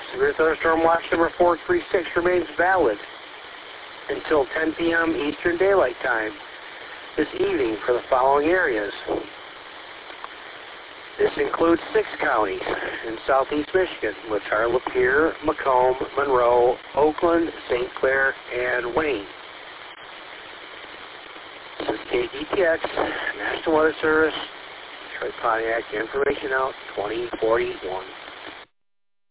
Severe thunderstorm watch number 436 remains valid until 10 p.m. Eastern Daylight Time this evening for the following areas. This includes 6 counties in southeast Michigan, which are Lapeer, Macomb, Monroe, Oakland, St. Clair, and Wayne. This is KDTX, National Weather Service, Detroit Pontiac, information out 2041.